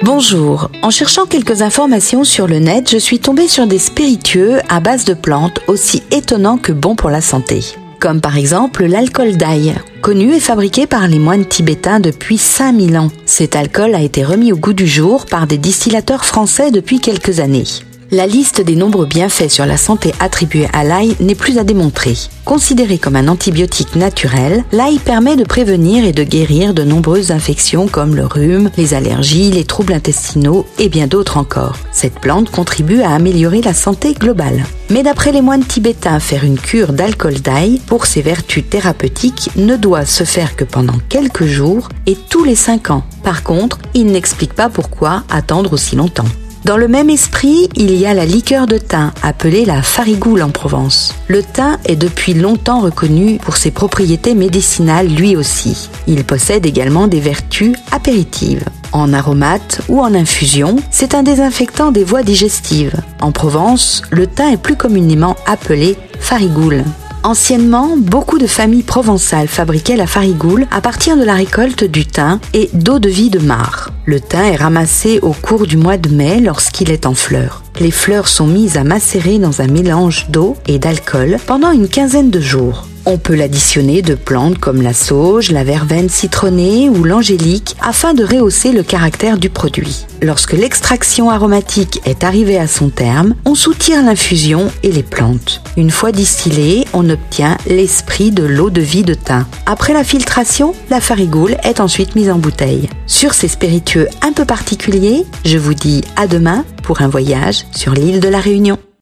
Bonjour, en cherchant quelques informations sur le net, je suis tombée sur des spiritueux à base de plantes aussi étonnants que bons pour la santé. Comme par exemple l'alcool d'ail, connu et fabriqué par les moines tibétains depuis 5000 ans. Cet alcool a été remis au goût du jour par des distillateurs français depuis quelques années. La liste des nombreux bienfaits sur la santé attribués à l'ail n'est plus à démontrer. Considéré comme un antibiotique naturel, l'ail permet de prévenir et de guérir de nombreuses infections comme le rhume, les allergies, les troubles intestinaux et bien d'autres encore. Cette plante contribue à améliorer la santé globale. Mais d'après les moines tibétains, faire une cure d'alcool d'ail pour ses vertus thérapeutiques ne doit se faire que pendant quelques jours et tous les 5 ans. Par contre, ils n'expliquent pas pourquoi attendre aussi longtemps. Dans le même esprit, il y a la liqueur de thym, appelée la farigoule en Provence. Le thym est depuis longtemps reconnu pour ses propriétés médicinales lui aussi. Il possède également des vertus apéritives. En aromate ou en infusion, c'est un désinfectant des voies digestives. En Provence, le thym est plus communément appelé farigoule. Anciennement, beaucoup de familles provençales fabriquaient la farigoule à partir de la récolte du thym et d'eau-de-vie de mare. Le thym est ramassé au cours du mois de mai lorsqu'il est en fleurs. Les fleurs sont mises à macérer dans un mélange d'eau et d'alcool pendant une quinzaine de jours. On peut l'additionner de plantes comme la sauge, la verveine citronnée ou l'angélique afin de rehausser le caractère du produit. Lorsque l'extraction aromatique est arrivée à son terme, on soutire l'infusion et les plantes. Une fois distillée, on obtient l'esprit de l'eau-de-vie de thym. Après la filtration, la farigoule est ensuite mise en bouteille. Sur ces spiritueux un peu particuliers, je vous dis à demain pour un voyage sur l'île de la Réunion.